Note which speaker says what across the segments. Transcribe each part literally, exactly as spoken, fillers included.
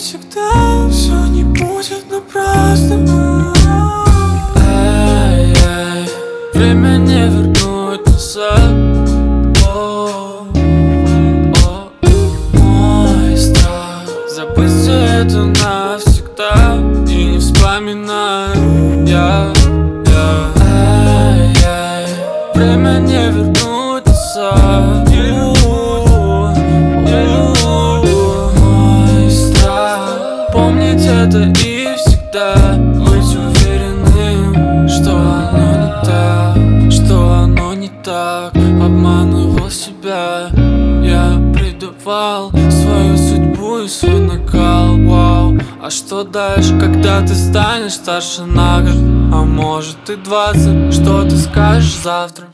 Speaker 1: всегда все не будет напрасно.
Speaker 2: Эй, эй, время не вернуть назад. О, о, мой страх забыть все это навсегда и не вспоминать. Я, я, эй, эй, время не вернуть назад. Мой страх помнить это и всегда быть уверенным, что оно не так, что оно не так. Обманывал себя, я предавал свою судьбу и свой накал. Вау, а что дальше, когда ты станешь старше на год? А может и двадцать, что ты скажешь завтра?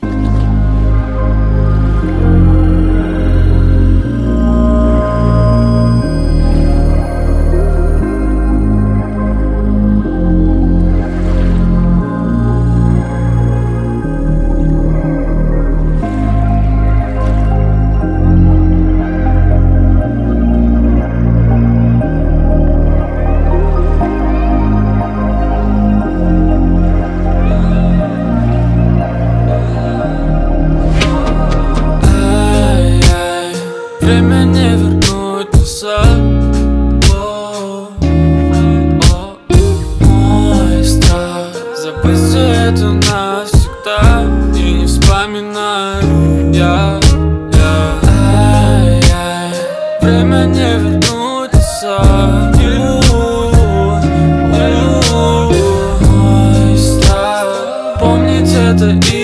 Speaker 2: Время не вернуть назад. О, о, мой страх забыть все это навсегда и не вспоминать. Я, я, эй, эй, время не вернуть назад. Мой страх помнить это и